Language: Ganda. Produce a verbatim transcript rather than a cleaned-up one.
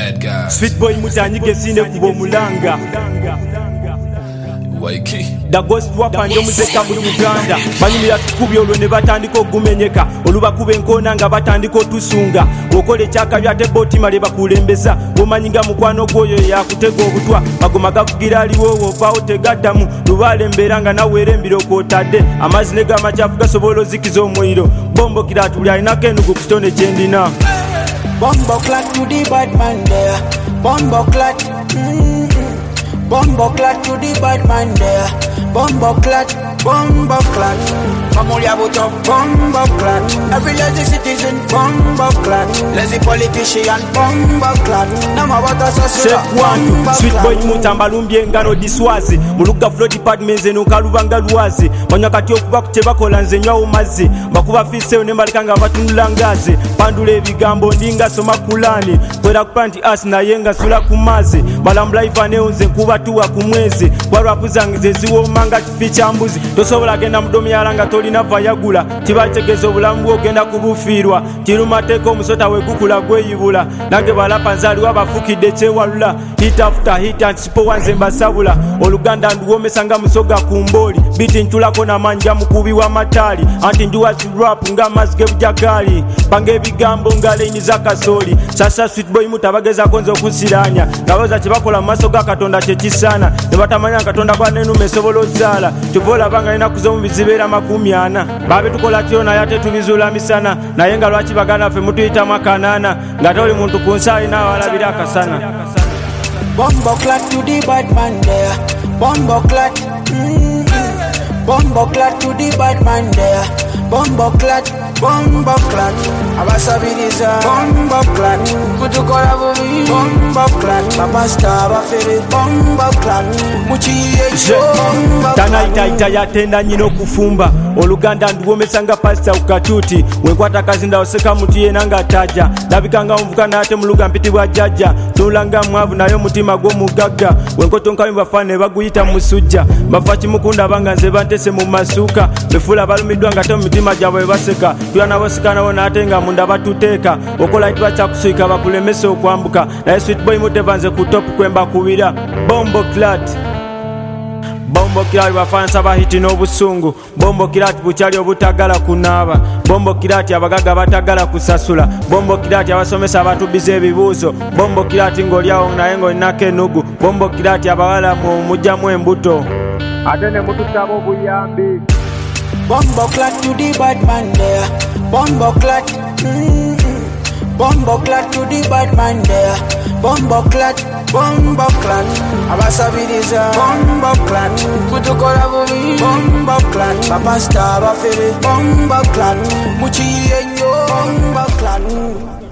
bad guys. Sweet boy mutanyige sine kubo mulanga Waiki Da ghost wapa njo muzeka mu Uganda banyumira tukubye olwo ne batandika okumenyeka oluba kube nkona nga batandika otusunga okole chaka byate boti male bakulembeza bomanyinga mukwano gwoyo yakutega obutwa magoma gavugira aliwo ovawo tegaddamu lubale mberanga nawere embiro kotadde amazi ne gamachafu gasobola zikizo omuliro bombo kiratuli alinako enugu kutone kyendina Bombo clat to the bad man there. Bombo clat. Mm-hmm. Bombo clat to the bad man there. Bombo clat. Bombo clat. Mamulia buto. Bombo clat. Every lazy citizen. Bombo clat. Lazy politician. Bombo clat. Nama wata sasura. Bombo Sweet boy mutamba lumbye ngano diswazi. Muluga flow department zenu kalubanga luwazi. Manyakati okuba kucheba kola nze nywa umazi. Bakuba fise ne malikanga batunlangazi. Pandule ebigambo ndinga soma kulani kwera kupanti as na yenga sula kumazi malambula ivane unze kuba tuwa kumwezi walwa kuzangize ziwo manga kificha mbuzi tosobola genda mudomi yalanga tolina vayagula tibategezo bulambu ogenda kubufirwa tirumateko musota wegukula gweyibula nange balapa nzali wabafukide chewalula hit after hit and sipo wanze mbasabula oluganda nduwomesanga musoga kumboli biti ntulako na manja mukubi wa matali anti nduwa rap nga mazge bujagali bange bigambo ngale ni zakasoli sasa sweet boy mutabageza konzo kusiranya nabaza kibakola maso ga katonda kyekisana nebatamanya katonda kwa nenu mesobolo zala tuvola banga ina kuzo mubizibera makumi ana babe tukola tiona yate tubizula misana naye nga lwaki bagana fe mutuyita makanana ngatoli muntu kunsali na walabira kasana Bombo clat to the bad man there. Bombo clat. Mm-hmm. Bombo clat to the bad man there. Bombo clat. Bombo clat. Abasabiriza. Bombo clat. Kutukola bubi. Bombo clat. Babasta bafere. Bombo clat. Muchiye bombo Tana ita ita yatenda nyino kufumba oluganda nduwomesanga pasta ukatuti wenkwata kazinda oseka muti yenanga taja dabikanga mvuka nate muluga mpiti bwa jaja tulanga mwavu nayo mutima gwo mugaga wenkotonka mbafane baguyita musujja bafachi mukunda banga nze bantese mu masuka befula balumidwa ngate mutima jabwe baseka tuyana bosikana bona atenga munda batuteka okola itwa chakusika bakulemesa okwambuka na sweet boy mutevanze ku top kwemba kubira bombo clat Bombo kirati bafansa bahiti n'obusungu Bombo kirati bukyali obutagala kunaba Bombo kirati abagaga batagala kusasula Bombo kirati abasomesa abatubiza ebibuuzo Bombo kirati ng'olyawo naye ng'olinako enugu Bombo kirati abawala mujjamu embuto ate ne mutusaba obuyambi Bombo clat to the bad man there. Bombo clat. Mm-hmm. Bombo clat to the bad man there. Bombo clat. Bombo clat. Abasabiriza. Bombo clat. Kutukola bubi. Bombo clat. Babasta bafere. Bombo clat. Muchiye nyo. Bombo clat.